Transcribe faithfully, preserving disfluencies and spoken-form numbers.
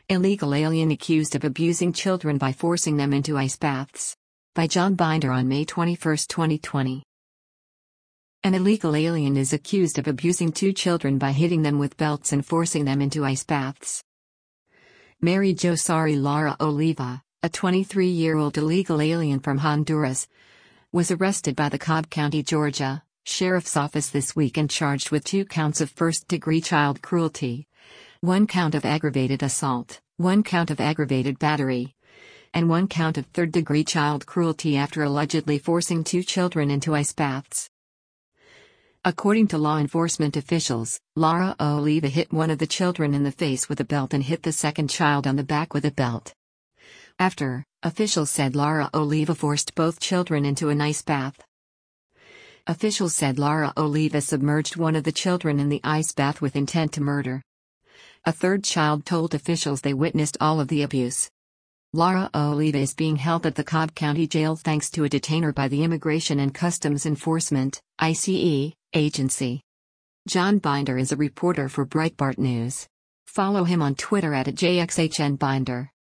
Illegal alien accused of abusing children by forcing them into ice baths. By John Binder on May twenty-first, twenty twenty. An illegal alien is accused of abusing two children by hitting them with belts and forcing them into ice baths. Mary Jo Sari Lara Oliva, a twenty-three-year-old illegal alien from Honduras, was arrested by the Cobb County, Georgia, Sheriff's Office this week and charged with two counts of first-degree child cruelty, one count of aggravated assault, one count of aggravated battery, and one count of third-degree child cruelty after allegedly forcing two children into ice baths. According to law enforcement officials, Lara Oliva hit one of the children in the face with a belt and hit the second child on the back with a belt. After, officials said Lara Oliva forced both children into an ice bath. Officials said Lara Oliva submerged one of the children in the ice bath with intent to murder. A third child told officials they witnessed all of the abuse. Lara Oliva is being held at the Cobb County Jail thanks to a detainer by the Immigration and Customs Enforcement (I C E) agency. John Binder is a reporter for Breitbart News. Follow him on Twitter at J X H N Binder.